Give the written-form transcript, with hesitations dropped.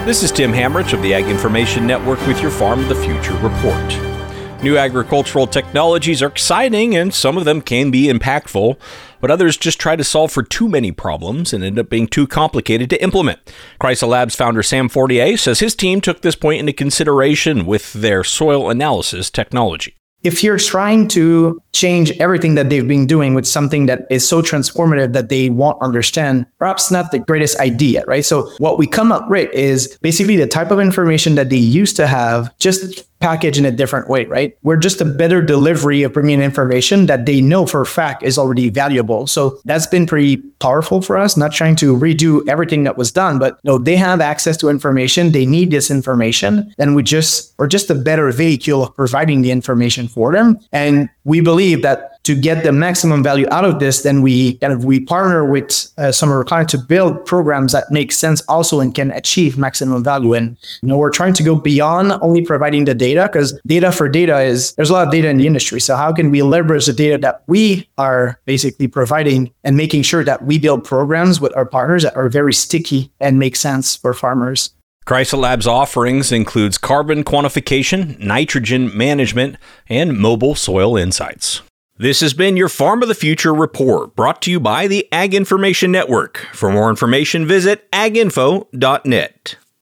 This is Tim Hamrich of the Ag Information Network with your Farm of the Future report. New agricultural technologies are exciting and some of them can be impactful, but others just try to solve for too many problems and end up being too complicated to implement. Chrysler Labs founder Sam Fortier says his team took this point into consideration with their soil analysis technology. If you're trying to change everything that they've been doing with something that is so transformative that they won't understand, perhaps not the greatest idea, right? So what we come up with is basically the type of information that they used to have, just packaged in a different way, right? We're just a better delivery of bringing information that they know for a fact is already valuable. So that's been pretty powerful for us, not trying to redo everything that was done, but no, they have access to information. They need this information. And we're just a better vehicle of providing the information for them. And we believe that to get the maximum value out of this, then we partner with some of our clients to build programs that make sense also and can achieve maximum value. And we're trying to go beyond only providing the data, because data for data there's a lot of data in the industry. So how can we leverage the data that we are basically providing and making sure that we build programs with our partners that are very sticky and make sense for farmers? Chrysler Labs offerings includes carbon quantification, nitrogen management, and mobile soil insights. This has been your Farm of the Future report, brought to you by the Ag Information Network. For more information, visit aginfo.net.